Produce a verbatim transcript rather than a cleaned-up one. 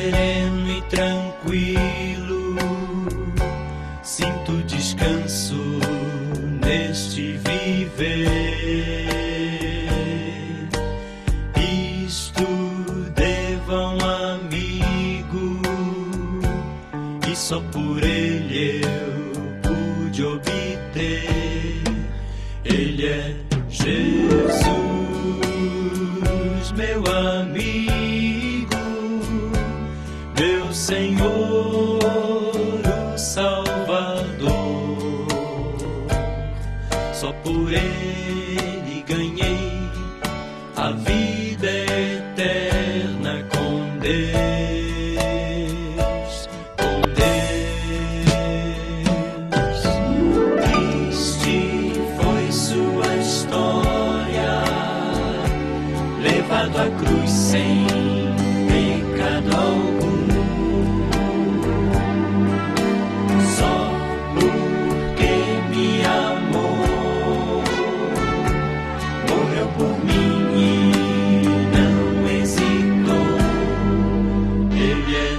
sereno e tranquilo, sinto descanso neste viver. Isto devo a um amigo, e só por ele eu pude obter. Ele é Jesus, meu amigo, meu Senhor, o Salvador. Só por ele ganhei a vida eterna com Deus, com Deus. Triste foi sua história, levado à cruz sem pecado algum, só porque me amou, morreu por mim e não hesitou. Ele é